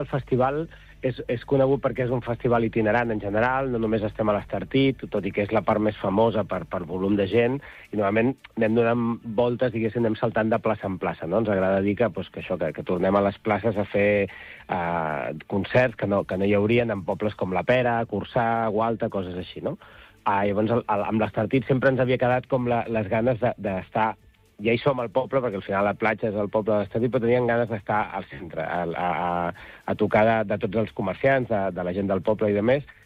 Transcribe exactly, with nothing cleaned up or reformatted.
El festival és, és conegut perquè és un festival itinerant en general, no només estem a l'Estartit, tot i que és la part més famosa per, per volum de gent, i normalment anem donant voltes, diguéssim, anem saltant de plaça en plaça, no? Ens agrada dir que, pues, que, això, que, que tornem a les places a fer uh, concerts que no, que no hi haurien en pobles com la Pera, Corçà, Gualta, coses així, no? Uh, llavors, el, el, amb l'Estartit sempre ens havia quedat com la, les ganes d'estar... De, ja hi som al poble, perquè al final la platja és el poble de l'Estartit, però teníem ganes d'estar al centre, a, a, a tocar de, de tots els comerciants, de, de la gent del poble i de més,